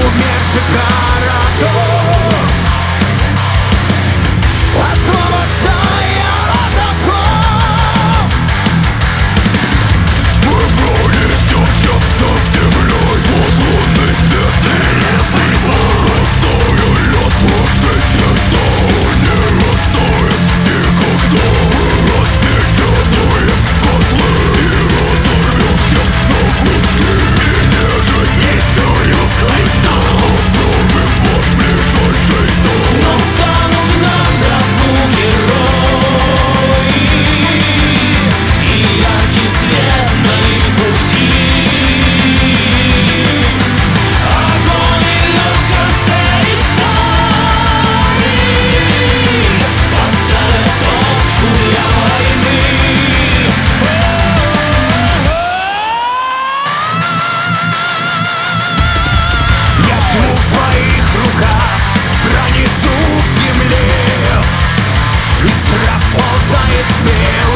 умерших городов, освобождая от оков. Мы пронесемся над землей, под лунный свет свирепый вор. Зоя наши сердца не растает никогда. Мы распечатаем котлы и разорвем всех на куски. И нежить несою Христа обновим ваш ближайший дом. Но встанут на тропу герои, и яркий свет на их пути. Огонь и лед в конце истории поставят точку для войны. Я тьму в твоих руках пронесу к земле, и страх ползает смело.